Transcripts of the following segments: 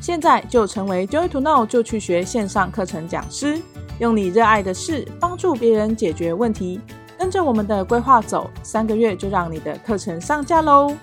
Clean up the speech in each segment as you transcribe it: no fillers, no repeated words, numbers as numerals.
现在就成为 Joy to Know 就去学线上课程讲师，用你热爱的事帮助别人解决问题。跟着我们的规划走，3个月就让你的课程上架咯。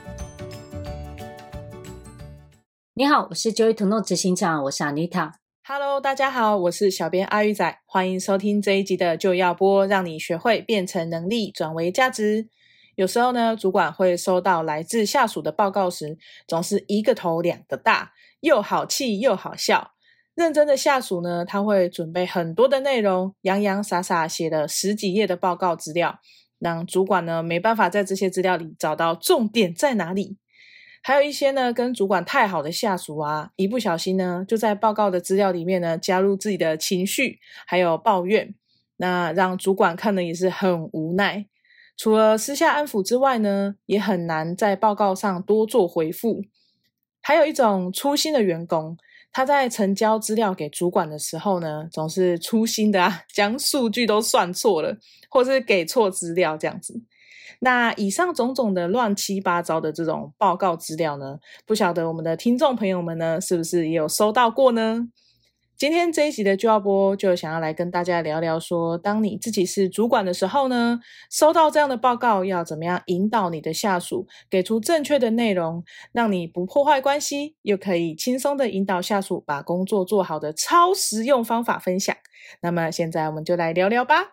你好，我是 Joy to Know 执行长，我是 Anita。Hello， 大家好，我是小编阿鱼仔，欢迎收听这一集的就要播，让你学会变成能力转为价值。有时候呢，主管会收到来自下属的报告时，总是一个头两个大，又好气又好笑。认真的下属呢，他会准备很多的内容，洋洋洒洒写了10几页的报告资料，让主管呢没办法在这些资料里找到重点在哪里。还有一些呢跟主管太好的下属啊，一不小心呢就在报告的资料里面呢加入自己的情绪还有抱怨，那让主管看了也是很无奈。除了私下安抚之外呢，也很难在报告上多做回复。还有一种粗心的员工，他在呈交资料给主管的时候呢，总是粗心的将数据都算错了，或是给错资料这样子。那以上种种的乱七八糟的这种报告资料呢，不晓得我们的听众朋友们呢，是不是也有收到过呢？今天这一集的就要播，就想要来跟大家聊聊说，当你自己是主管的时候呢，收到这样的报告要怎么样引导你的下属，给出正确的内容，让你不破坏关系，又可以轻松的引导下属把工作做好的超实用方法分享。那么现在我们就来聊聊吧。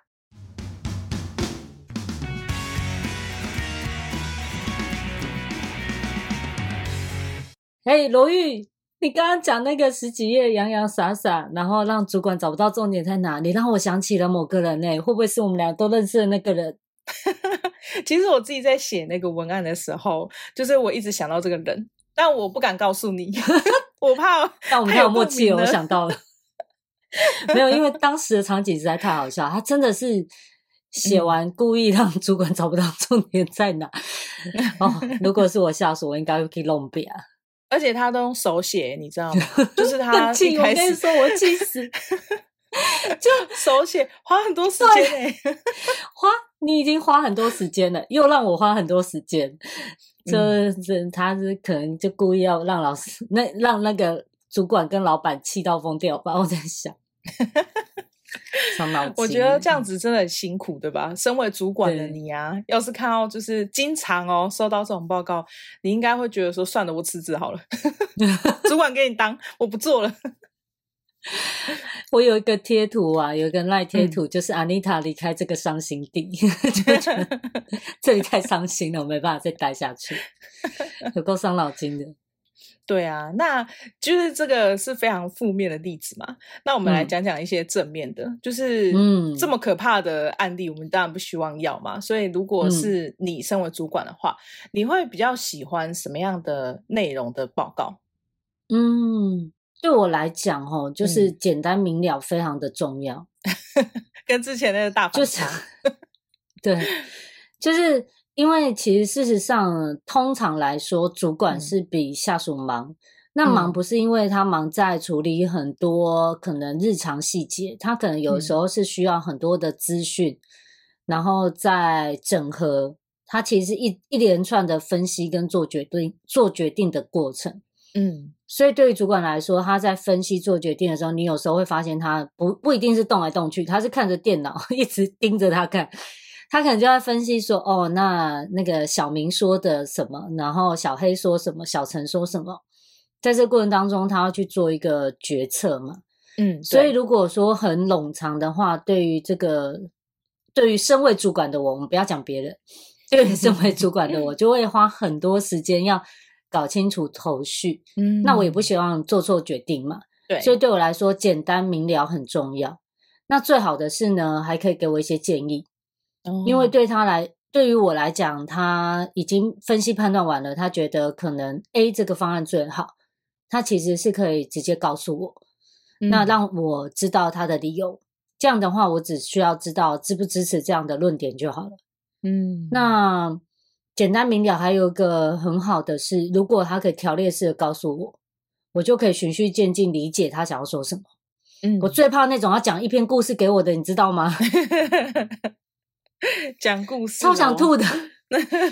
罗玉，你刚刚讲那个10几页洋洋洒洒，然后让主管找不到重点在哪里，让我想起了某个人会不会是我们俩都认识的那个人？ 其实我自己在写那个文案的时候，就是我一直想到这个人，但我不敢告诉你我怕但我们太有默契了，我想到了没有，因为当时的场景实在太好笑，他真的是写完故意让主管找不到重点在哪如果是我下属，我应该会可以弄扁而且他都用手写，你知道吗？就是他一开始我跟你说，我气死就手写花很多时间你已经花很多时间了，又让我花很多时间他是可能就故意要让老师让那个主管跟老板气到疯掉吧，我在想伤脑筋。 我觉得这样子真的很辛苦，对吧？身为主管的你啊，要是看到就是经常收到这种报告，你应该会觉得说算了，我辞职好了主管给你当，我不做了我有一个贴图有一个赖贴图，就是 Anita 离开这个伤心地就觉得这里太伤心了，我没办法再待下去有够伤脑筋的。 对啊，那就是这个是非常负面的例子嘛。那我们来讲讲一些正面的，就是这么可怕的案例，我们当然不希望要嘛。所以如果是你身为主管的话，你会比较喜欢什么样的内容的报告？ 对我来讲就是简单明了，非常的重要跟之前那个大反差对，就是因为其实事实上通常来说主管是比下属忙，那忙不是因为他忙在处理很多可能日常细节，他可能有的时候是需要很多的资讯然后再整合，他其实是一连串的分析跟做决定的过程。所以对于主管来说，他在分析做决定的时候，你有时候会发现他不一定是动来动去，他是看着电脑一直盯着他看，他可能就在分析说那个小明说的什么，然后小黑说什么，小陈说什么，在这个过程当中他要去做一个决策嘛。所以如果说很冗长的话，对于身为主管的我们不要讲别人，对于身为主管的我就会花很多时间要搞清楚头绪，那我也不希望做错决定嘛。对，所以对我来说简单明了很重要。那最好的是呢，还可以给我一些建议，因为对于我来讲，他已经分析判断完了，他觉得可能 A 这个方案最好，他其实是可以直接告诉我，那让我知道他的理由，这样的话我只需要知道支不支持这样的论点就好了。那简单明了还有一个很好的是，如果他可以条列式的告诉我，我就可以循序渐进理解他想要说什么。我最怕那种要讲一篇故事给我的，你知道吗？ 讲故事超想吐的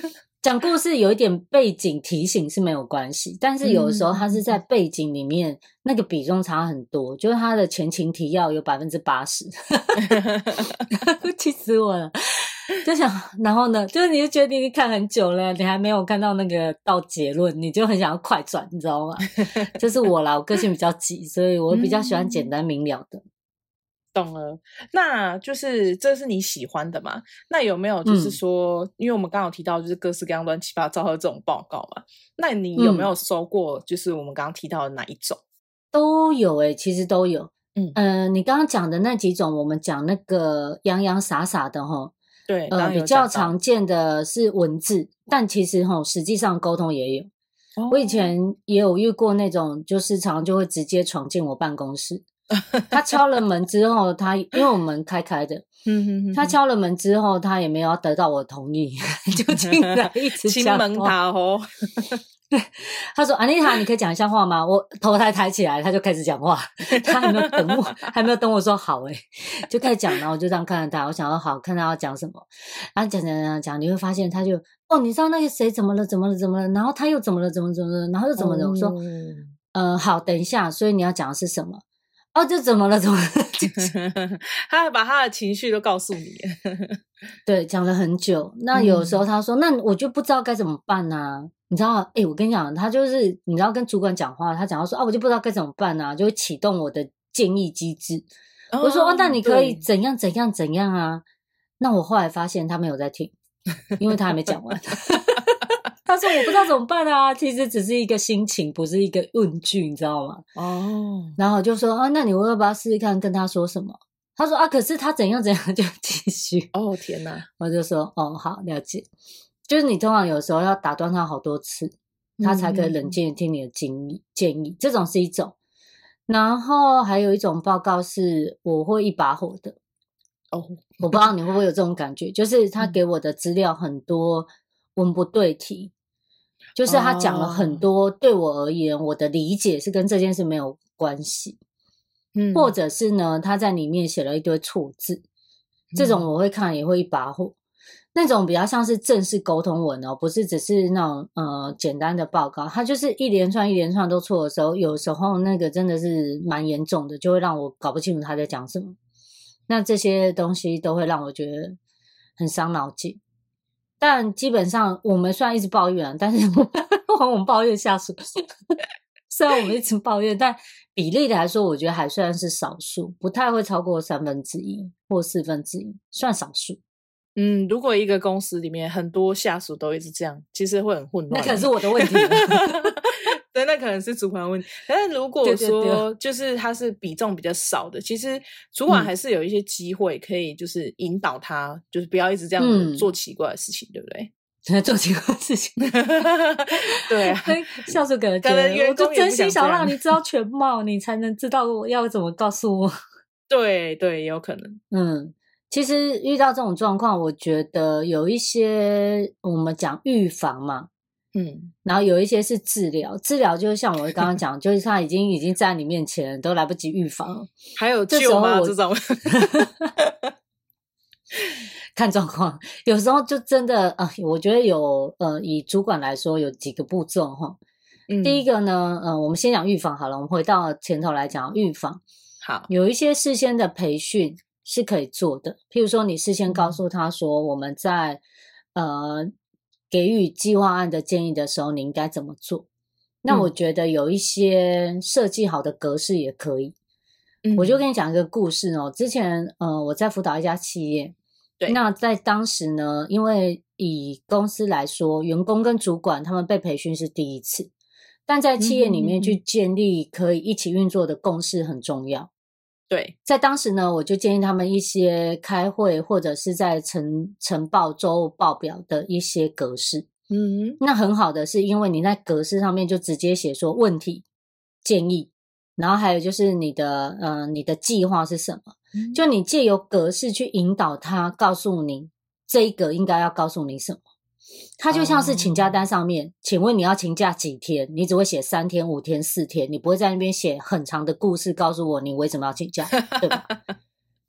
讲故事有一点背景提醒是没有关系，但是有的时候它是在背景里面那个比重差很多，就是它的前情提要有 80%， 气死我了。就想然后呢，就是你就觉得你看很久了，你还没有看到那个到结论，你就很想要快转，你知道吗？这是我啦，我个性比较急，所以我比较喜欢简单明了的。 懂了，那就是这是你喜欢的嘛？那有没有就是说，因为我们刚刚有提到就是各式各样乱七八糟的这种报告嘛，那你有没有收过就是我们刚刚提到的哪一种？ 都有其实都有。你刚刚讲的那几种，我们讲那个洋洋洒洒的齁， 对， 比较常见的是文字，但其实实际上沟通也有。我以前也有遇过那种，就是常常就会直接闯进我办公室。他敲了门之后，因为我们开的，他敲了门之后，他也没有要得到我同意，就进来一直讲话。 亲门塔哦。 他说：“安妮塔，你可以讲一下话吗？”我头才抬起来，他就开始讲话。他还没有等我，还没有等我说好就开始讲。然后我就这样看着他，我想说好，看他要讲什么。然后讲，你会发现他就你知道那个谁怎么了，然后他又怎么了，然后又怎么了。我说好，等一下，所以你要讲的是什么？就怎么了他会把他的情绪都告诉你。 对，讲了很久。那有时候他说那我就不知道该怎么办啊，你知道我跟你讲，他就是你知道跟主管讲话，他讲到说我就不知道该怎么办啊，就会启动我的建议机制。我说那你可以怎样啊。那我后来发现他没有在听，因为他还没讲完。他说我不知道怎么办啊，其实只是一个心情，不是一个问句，你知道吗？然后我就说那你要不要试试看跟他说什么？他说可是他怎样就继续。 天哪！ 我就说好，了解。就是你通常有时候要打断他好多次，他才可以冷静地听你的建议，这种是一种。然后还有一种报告是我会一把火的。我不知道你会不会有这种感觉，就是他给我的资料很多文不对题，就是他讲了很多对我而言我的理解是跟这件事没有关系。或者是呢他在里面写了一堆错字，这种我会看也会一把火。那种比较像是正式沟通文不是只是那种简单的报告，它就是一连串都错的时候，有时候那个真的是蛮严重的，就会让我搞不清楚他在讲什么。那这些东西都会让我觉得很伤脑筋。但基本上我们虽然一直抱怨但是我们抱怨下属虽然我们一直抱怨，但比例来说我觉得还算是少数，不太会超过1/3或1/4，算少数。 如果一个公司里面很多下属都一直这样，其实会很混乱。 那可能是我的问题。 对，那可能是主管的问题。但是如果说就是他是比重比较少的，其实主管还是有一些机会可以就是引导他，就是不要一直这样做奇怪的事情，对不对？ 做奇怪的事情。 对啊， 下属可能觉得我就真心想让你知道全貌，你才能知道我要怎么告诉我。 对，也有可能。 其实遇到这种状况，我觉得有一些我们讲预防嘛，然后有一些是治疗就是像我刚刚讲，就是他已经在你面前都来不及预防。 还有救吗？这种看状况，有时候就真的我觉得有以主管来说有几个步骤第一个呢我们先讲预防好了，我们回到前头来讲预防。 好， 有一些事先的培训是可以做的，譬如说你事先告诉他说我们在给予计划案的建议的时候你应该怎么做。那我觉得有一些设计好的格式也可以。我就跟你讲一个故事之前我在辅导一家企业，对，那在当时呢，因为以公司来说，员工跟主管他们被培训是第一次，但在企业里面去建立可以一起运作的共识很重要。对，在当时呢，我就建议他们一些开会或者是在呈报周务报表的一些格式。那很好的是因为你在格式上面就直接写说问题、建议，然后还有就是你的计划是什么，就你借由格式去引导他，告诉你这一个应该要告诉你什么。它就像是请假单上面请问你要请假几天，你只会写3天、5天、4天，你不会在那边写很长的故事告诉我你为什么要请假，对吧？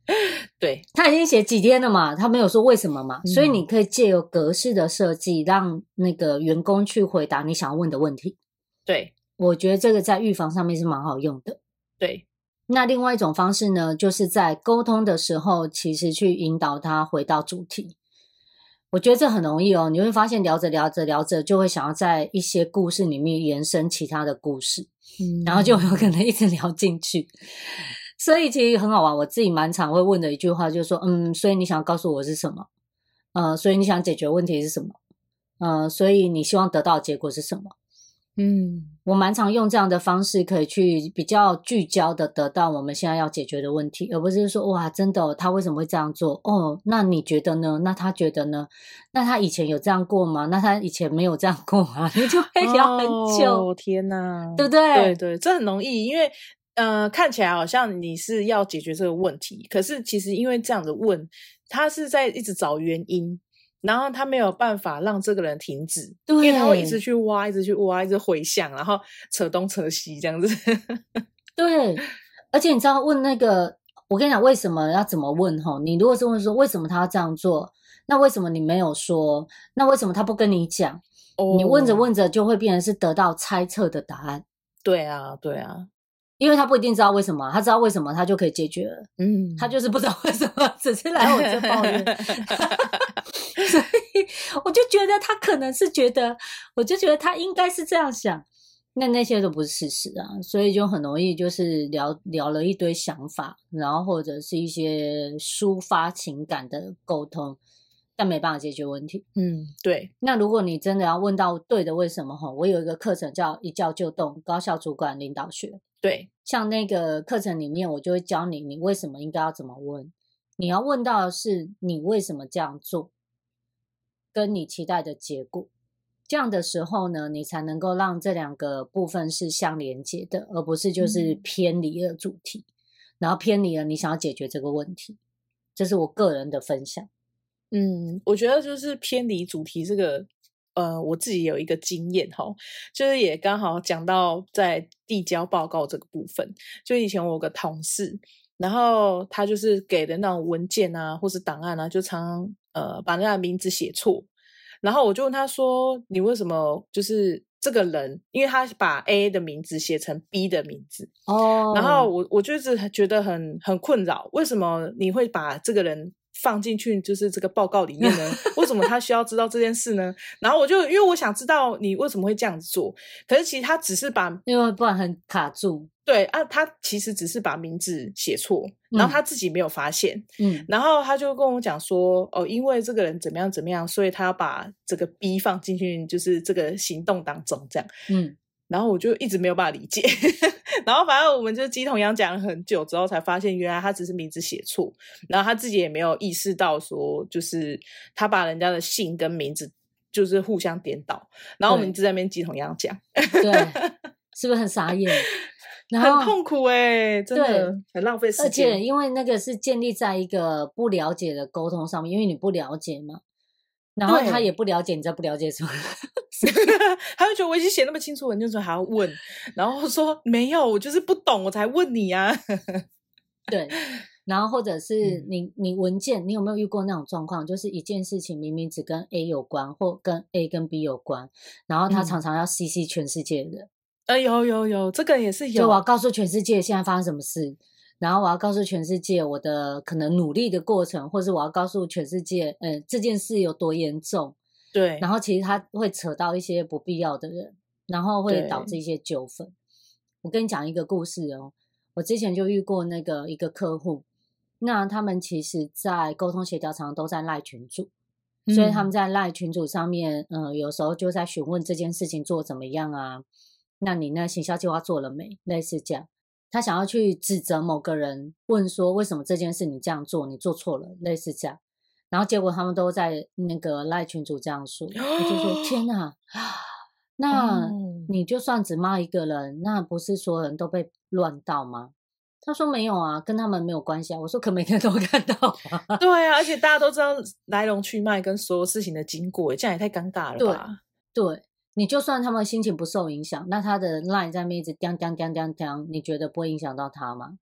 对， 他已经写几天了嘛，他没有说为什么嘛，所以你可以借由格式的设计，让那个员工去回答你想要问的问题。 对， 我觉得这个在预防上面是蛮好用的。 对， 那另外一种方式呢，就是在沟通的时候，其实去引导他回到主题。我觉得这很容易哦，你会发现聊着聊着聊着，就会想要在一些故事里面延伸其他的故事，然后就有可能一直聊进去。所以其实很好玩，我自己蛮常会问的一句话就是说，所以你想告诉我是什么？所以你想解决问题是什么？所以你希望得到的结果是什么？我蛮常用这样的方式，可以去比较聚焦的得到我们现在要解决的问题，而不是说哇，真的他为什么会这样做？哦，那你觉得呢？那他觉得呢？那他以前有这样过吗？那他以前没有这样过吗？你就会聊很久。 天哪， 对不对？ 对对，这很容易，因为看起来好像你是要解决这个问题，可是其实因为这样的问，他是在一直找原因。然后他没有办法让这个人停止，因为他会一直去挖，一直去挖，一直回想，然后扯东扯西这样子。 对，而且你知道问那个，我跟你讲为什么要怎么问齁？你如果是问说为什么他要这样做，那为什么你没有说？那为什么他不跟你讲？你问着问着就会变成是得到猜测的答案。 对啊，对啊。 因为他不一定知道为什么，他知道为什么他就可以解决了。他就是不知道为什么，只是来我这抱怨。所以我就觉得他可能是觉得，我就觉得他应该是这样想，那些都不是事实啊，所以就很容易就是聊了一堆想法，然后或者是一些抒发情感的沟通，但没办法解决问题。 对。 那如果你真的要问到对的为什么，我有一个课程叫一教就动高效主管领导学。 对， 像那个课程里面，我就会教你，你为什么应该要怎么问。你要问到的是你为什么这样做，跟你期待的结果。这样的时候呢，你才能够让这两个部分是相连接的，而不是就是偏离了主题，然后偏离了你想要解决这个问题。这是我个人的分享。 我觉得就是偏离主题这个我自己有一个经验就是也刚好讲到在递交报告这个部分。就以前我有个同事，然后他就是给的那种文件啊或是档案啊，就常常把人家的名字写错。然后我就问他说，你为什么就是这个人，因为他把 A 的名字写成 B 的名字然后我就是觉得很困扰，为什么你会把这个人放进去就是这个报告里面呢？为什么他需要知道这件事呢？然后我就因为我想知道你为什么会这样子做，可是其实他只是把， 因为不然很卡住。 对啊，他其实只是把名字写错，然后他自己没有发现。然后他就跟我讲说，因为这个人怎么样怎么样，所以他要把这个 B 放进去，就是这个行动当中这样。然后我就一直没有办法理解。然后反正我们就鸡同鸭讲了很久之后，才发现原来他只是名字写错，然后他自己也没有意识到说，就是他把人家的姓跟名字就是互相颠倒，然后我们就在那边鸡同鸭讲。 对，是不是很傻眼？然后很痛苦真的很浪费时间。 而且因为那个是建立在一个不了解的沟通上面，因为你不了解嘛，然后他也不了解你在不了解什么。 他就觉得我已经写那么清楚了，你为什么还要问？然后说没有，我就是不懂我才问你啊。 对，然后或者是你文件，你有没有遇过那种状况，就是一件事情明明只跟 A 有关，或跟 A 跟 B 有关，然后他常常要 CC 全世界的人。 有，这个也是有。 就我要告诉全世界现在发生什么事，然后我要告诉全世界我的可能努力的过程，或是我要告诉全世界这件事有多严重。 对， 然后其实他会扯到一些不必要的人，然后会导致一些纠纷。我跟你讲一个故事我之前就遇过一个客户，那他们其实在沟通协调常常都在LINE群组，所以他们在LINE群组上面有时候就在询问这件事情做怎么样啊，那你那行销计划做了没，类似这样。他想要去指责某个人，问说为什么这件事你这样做，你做错了，类似这样。然后结果他们都在那个LINE群组这样说，我就说天哪，那你就算只骂一个人，那不是所有人都被乱到吗？他说没有啊，跟他们没有关系啊。我说可每个人都看到啊。 对啊，而且大家都知道来龙去脉跟所有事情的经过，这样也太尴尬了吧。 对，你就算他们心情不受影响，那他的 LINE 在那边一直叮叮叮叮叮，你觉得不会影响到他吗？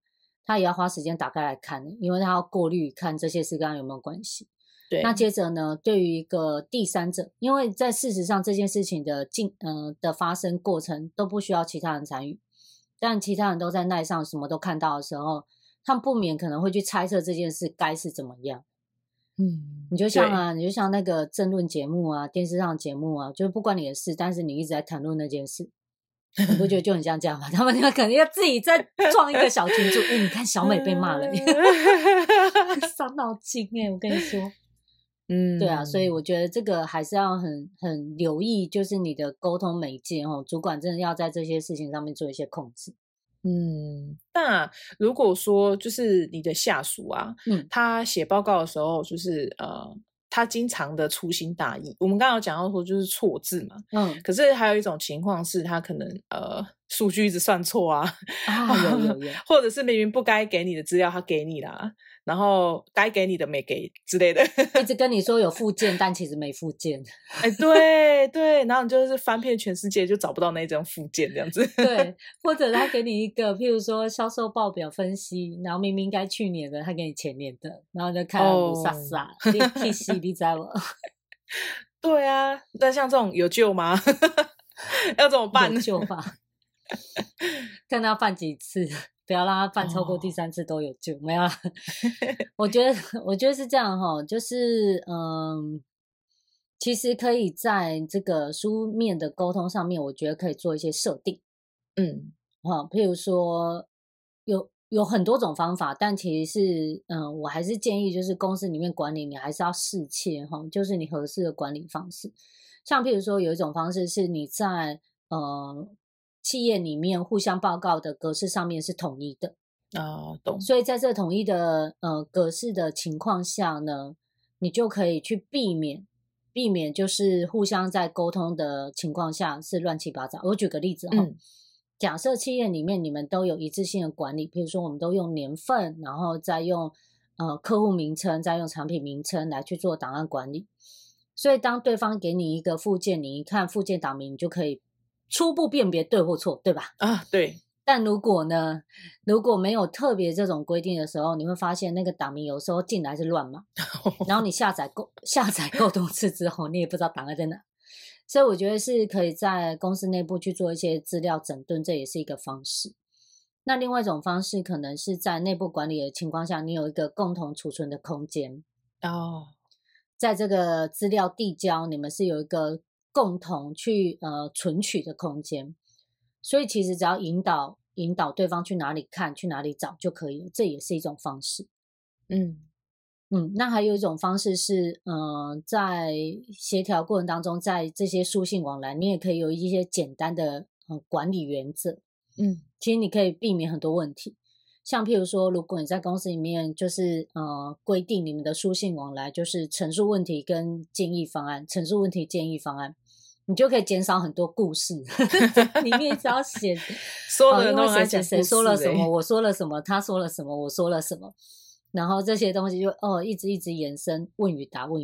他也要花时间打开来看，因为他要过滤看这些事跟他有没有关系。 对， 那接着呢，对于一个第三者，因为在事实上这件事情的的发生过程都不需要其他人参与，但其他人都在那上什么都看到的时候，他们不免可能会去猜测这件事该是怎么样。你就像那个政论节目啊，电视上的节目啊，就是不关你的事，但是你一直在谈论那件事，你不觉得就很像这样吗？他们可能要自己再创一个小群组，你看小美被骂了，伤脑筋我跟你说。对啊，所以我觉得这个还是要很留意，就是你的沟通媒介主管真的要在这些事情上面做一些控制。 那如果说就是你的下属啊，他写报告的时候，就是他经常的粗心大意，我们刚刚有讲到说就是错字嘛，可是还有一种情况是他可能数据一直算错啊，有，或者是明明不该给你的资料他给你啦，然后该给你的没给之类的， 一直跟你说有附件，但其实没附件。 对，然后你就是翻遍全世界就找不到那张附件这样子。 对，或者他给你一个，譬如说销售报表分析，然后明明该去年的，他给你前年的，然后就看到你傻傻，你气你知道吗？ 对啊，那像这种有救吗？要怎么办？ 有救吧？看他犯几次，不要让他犯超过第3次都有救，没有啦。我觉得是这样就是其实可以在这个书面的沟通上面，我觉得可以做一些设定。譬如说有很多种方法，但其实是我还是建议就是公司里面管理你还是要适切就是你合适的管理方式。像譬如说有一种方式是你在企业里面互相报告的格式上面是统一的懂。 所以在这统一的格式的情况下呢，你就可以去避免就是互相在沟通的情况下是乱七八糟。我举个例子假设企业里面你们都有一致性的管理，譬如说我们都用年份，然后再用客户名称，再用产品名称来去做档案管理。所以当对方给你一个附件，你一看附件档名，你就可以初步辨别对或错，对吧？ 对。 但如果没有特别这种规定的时候，你会发现那个档名有时候进来是乱码，然后你下载够多次之后，你也不知道档案在哪。所以我觉得是可以在公司内部去做一些资料整顿，这也是一个方式。那另外一种方式可能是在内部管理的情况下，你有一个共同储存的空间在这个资料递交，你们是有一个共同去存取的空间，所以其实只要引导对方去哪里看，去哪里找就可以了，这也是一种方式。那还有一种方式是在协调过程当中，在这些书信往来，你也可以有一些简单的管理原则。其实你可以避免很多问题。像譬如说，如果你在公司里面就是规定你们的书信往来就是陈述问题跟建议方案，陈述问题建议方案，你就可以减少很多故事。里面只要写所有的人都在讲谁说了什么，我说了什么，他说了什么，我说了什么，然后这些东西就一直延伸，问与答。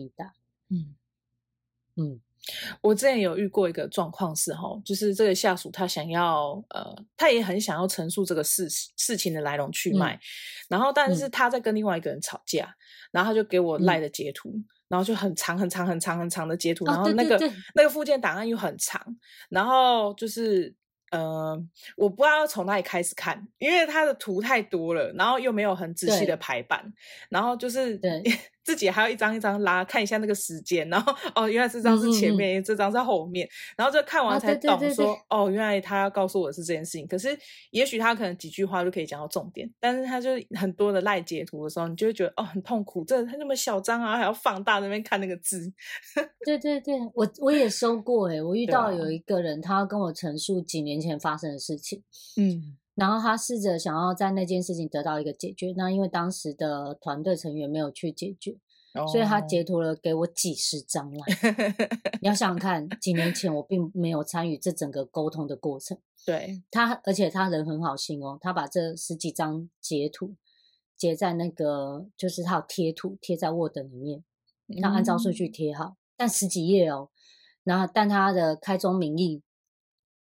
我之前有遇过一个状况是就是这个下属他想要他也很想要陈述这个事情的来龙去脉，然后但是他在跟另外一个人吵架，然后他就给我赖的截图，然后就很长的截图，然后那个附件档案又很长，然后就是我不知道要从哪里开始看，因为它的图太多了，然后又没有很仔细的排版，然后就是自己还要一张一张拉看一下那个时间，然后原来这张是前面，这张是后面，然后就看完才懂说原来他要告诉我的是这件事情。可是也许他可能几句话就可以讲到重点，但是他就很多的赖截图的时候，你就会觉得很痛苦，这那么小张啊，还要放大那边看那个字。 对，我也收过我遇到有一个人，他要跟我陈述几年前发生的事情，然后他试着想要在那件事情得到一个解决，那因为当时的团队成员没有去解决，所以他截图了给我几十张来。你要想想看，几年前我并没有参与这整个沟通的过程。 对， 而且他人很好心他把这10几张截图截在那个，就是他有贴图贴在 Word 里面，他按照顺序贴好，但10几页然后但他的开宗明义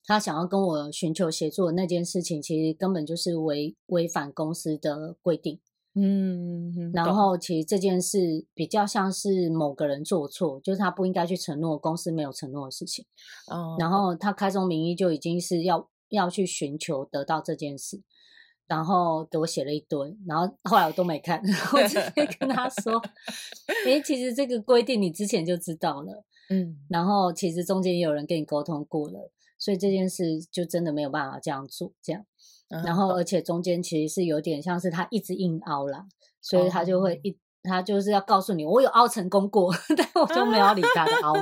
他想要跟我寻求协作的那件事情，其实根本就是违反公司的规定。然后其实这件事比较像是某个人做错，就是他不应该去承诺公司没有承诺的事情。然后他开宗明义就已经是要去寻求得到这件事，然后给我写了一堆，然后后来我都没看，我直接跟他说其实这个规定你之前就知道了，然后其实中间也有人跟你沟通过了，所以这件事就真的没有办法这样做这样。然后而且中间其实是有点像是他一直硬凹啦，所以他就会他就是要告诉你我有凹成功过，但我就没有理他的凹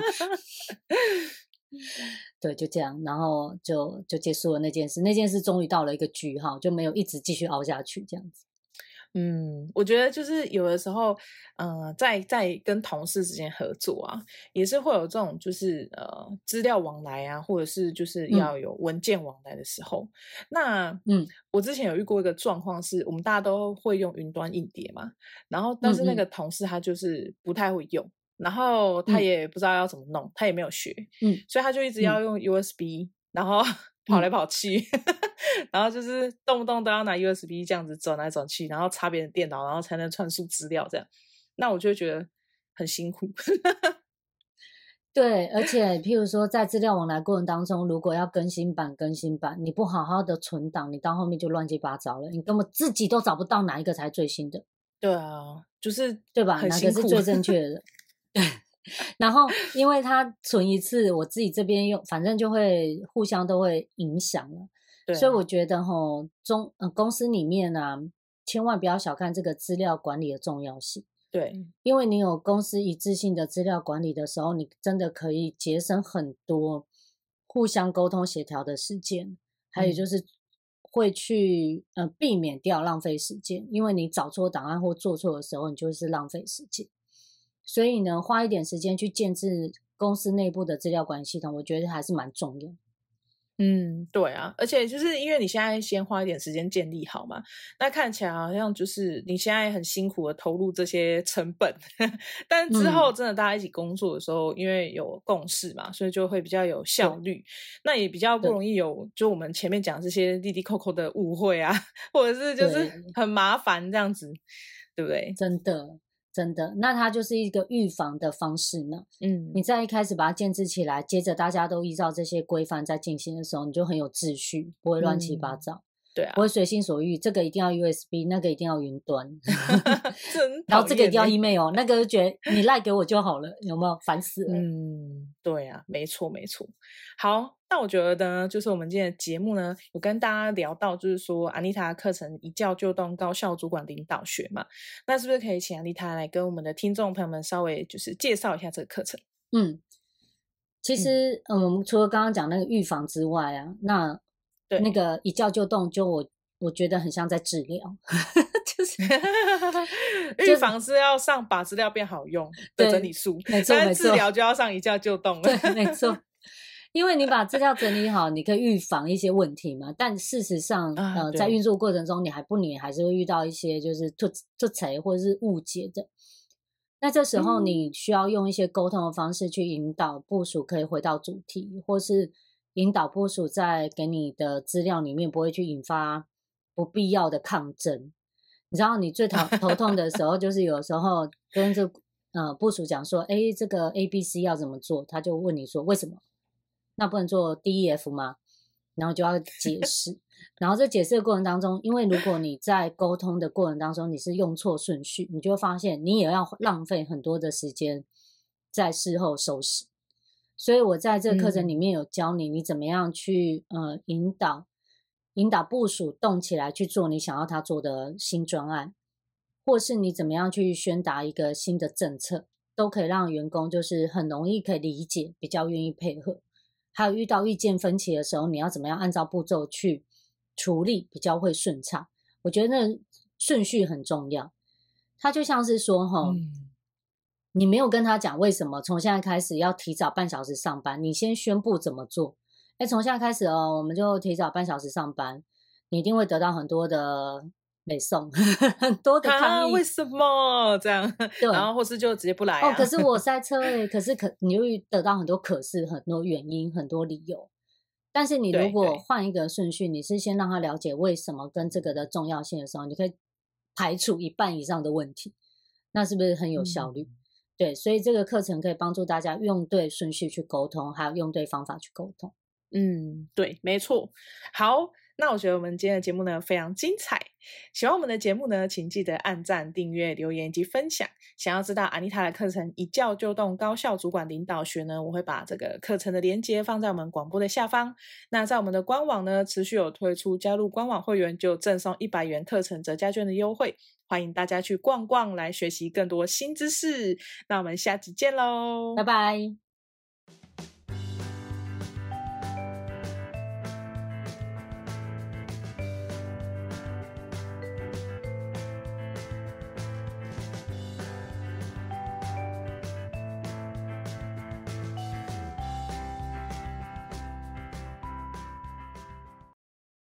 对，就这样，然后就结束了那件事，那件事终于到了一个句号，就没有一直继续凹下去这样子。 我觉得就是有的时候，在跟同事之间合作啊，也是会有这种就是资料往来啊，或者是就是要有文件往来的时候。那我之前有遇过一个状况是，我们大家都会用云端硬碟嘛，然后但是那个同事他就是不太会用，然后他也不知道要怎么弄，他也没有学，所以他就一直要用 USB，然后跑来跑去然后就是动不动都要拿 USB 这样子转来转去，然后插别人电脑，然后才能传输资料这样，那我就会觉得很辛苦对，而且譬如说在资料往来过程当中，如果要更新版，你不好好的存档，你到后面就乱七八糟了，你根本自己都找不到哪一个才最新的。 对啊，就是对吧？哪个是最正确的对，然后因为它存一次，我自己这边用，反正就会互相都会影响了。对，所以我觉得公司里面啊，千万不要小看这个资料管理的重要性。对，因为你有公司一致性的资料管理的时候，你真的可以节省很多互相沟通协调的时间，还有就是会去避免掉浪费时间，因为你找错档案或做错的时候，你就是浪费时间。所以呢，花一点时间去建置公司内部的资料管理系统，我觉得还是蛮重要的。 对啊，而且就是因为你现在先花一点时间建立好嘛，那看起来好像就是你现在很辛苦的投入这些成本但之后真的大家一起工作的时候，因为有共识嘛，所以就会比较有效率，那也比较不容易有就我们前面讲这些滴滴扣扣的误会啊，或者是就是很麻烦这样子，对不对？ 真的，那它就是一个预防的方式呢。你在一开始把它建制起来，接着大家都依照这些规范在进行的时候，你就很有秩序，不会乱七八糟。对啊，不会随心所欲，这个一定要 USB， 那个一定要云端然后这个一定要 email， 那个就觉得你赖给我就好了，有没有？烦死了。 对啊，没错。好，那我觉得呢，就是我们今天的节目呢，有跟大家聊到，就是说安妮塔的课程一教就动高效主管领导学嘛，那是不是可以请安妮塔来跟我们的听众朋友们稍微就是介绍一下这个课程？ 其实我们除了刚刚讲那个预防之外啊，那个一教就动，就我觉得很像在治疗就是预防是要上把资料变好用的整理术，但是治疗就要上一教就动了。 对，没错。因为你把资料整理好，你可以预防一些问题嘛。但事实上，在运作过程中，你还是会遇到一些就是突锤或者是误解的。那这时候你需要用一些沟通的方式去引导部属可以回到主题，或是引导部属在给你的资料里面不会去引发不必要的抗争。你知道你最头痛的时候，就是有时候跟这部属讲说，这个 ABC 要怎么做，他就问你说为什么？那不能做 DEF 吗？然后就要解释。然后在解释的过程当中，因为如果你在沟通的过程当中你是用错顺序，你就会发现你也要浪费很多的时间在事后收拾。所以我在这个课程里面有教你怎么样去引导部属动起来去做你想要他做的新专案，或是你怎么样去宣达一个新的政策，都可以让员工就是很容易可以理解，比较愿意配合。还有遇到意见分歧的时候，你要怎么样按照步骤去处理比较会顺畅。我觉得那顺序很重要。他就像是说你没有跟他讲为什么从现在开始要提早半小时上班，你先宣布怎么做。从现在开始我们就提早半小时上班，你一定会得到很多的美送很多的抗议， 为什么这样？对，然后或是就直接不来可是我塞车可是你会得到很多可是，很多原因，很多理由。 但是你如对果换一个顺序，你是先让他了解为什么跟这个的重要性的时候，你可以排除一半以上的问题，那是不是很有效率？对，所以这个课程可以帮助大家用对顺序去沟通，还有用对方法去沟通。 对，没错。好，那我觉得我们今天的节目呢非常精彩。喜欢我们的节目呢，请记得按赞、订阅、留言以及分享。想要知道Anita的课程一教就动高效主管领导学呢，我会把这个课程的连结放在我们广播的下方。那在我们的官网呢，持续有推出加入官网会员就赠送100元课程折价券的优惠，欢迎大家去逛逛，来学习更多新知识。那我们下集见喽， 拜拜。